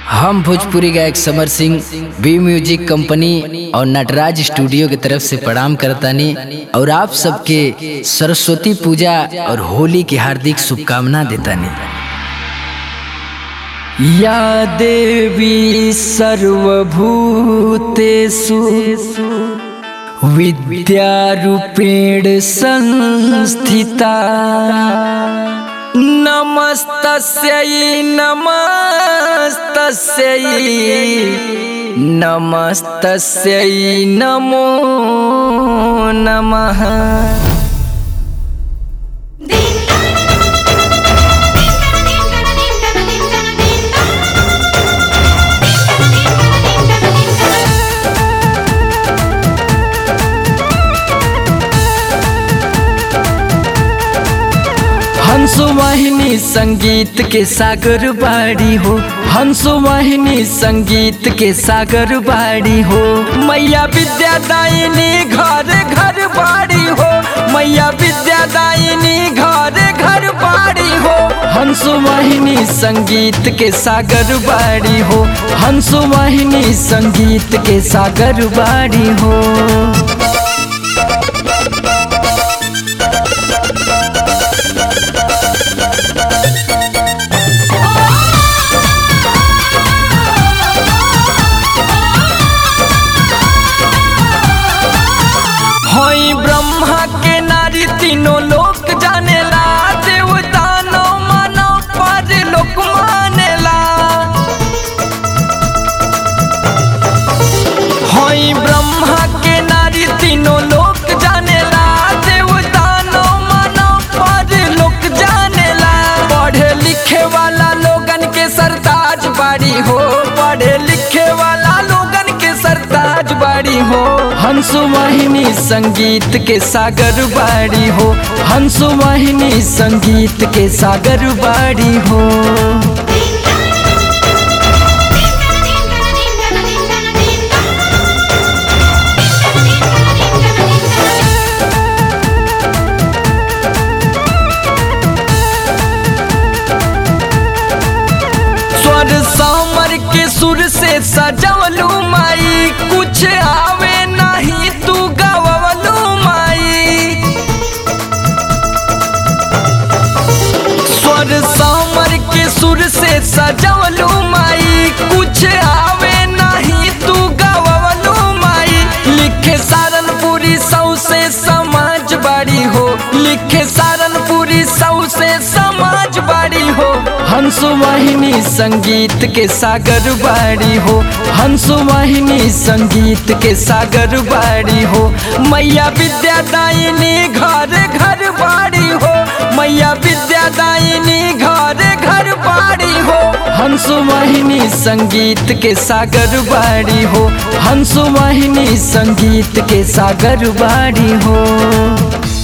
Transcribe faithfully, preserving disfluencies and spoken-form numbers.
हम भोजपुरी गायक Samar Singh B music company और नटराज स्टूडियो की तरफ से प्रणाम करतानी और आप सबके सरस्वती पूजा और होली की हार्दिक शुभकामना देतानी। या देवी सर्वभूतेषु विद्यारूपेण संस्थिता नमस्तस्यै नमस्तस्यै नमस्तस्यै नमो नमः। हंसवाहिनी संगीत के सागर बाड़ी हो, हंसवाहिनी संगीत के सागर बाड़ी हो। मैया विद्यादायिनी घर घर बाड़ी हो, मैया विद्यादायिनी घर घर बाड़ी हो। हंसवाहिनी संगीत के सागर बाड़ी हो, हंसवाहिनी संगीत के सागर बाड़ी हो। ब्रह्मा के नारी तीनों लोक जानेला, देवता नो मानव पर लोक मानेला। होई ब्रह्मा के नारी तीनों लोक जानेला, देवता नो मानव पर लोक जानेला। पढ़े लिखे वाला लोगन के सरताज बाड़ी हो, पढ़े लिखे वाला लोगन के सरताज बाड़ी हो। हंसवाहिनी संगीत के सागर बाड़ी हो, हंसवाहिनी संगीत के सागर बाड़ी हो। स्वर सामर के सुर से सजवलू माई, कुछ आवे नहीं तू गवलू माई। स्वर सामर के सुर से सजवलू माई, कुछ आवे नहीं तू गवलू माई। लिखे सारनपुरी सौ से समाज बाड़ी हो, लिखे सारनपुरी सौ से समाज बाड़ी हो। हंसवाहिनी संगीत के सागर बाड़ी हो, हंसवाहिनी संगीत के सागर बाड़ी हो। मैया विद्यादायिनी घर घर बाड़ी हो, मैया विद्यादायिनी घर घर बाड़ी हो। हंसवाहिनी संगीत के सागर बाड़ी हो, हंसवाहिनी संगीत के सागर बाड़ी हो।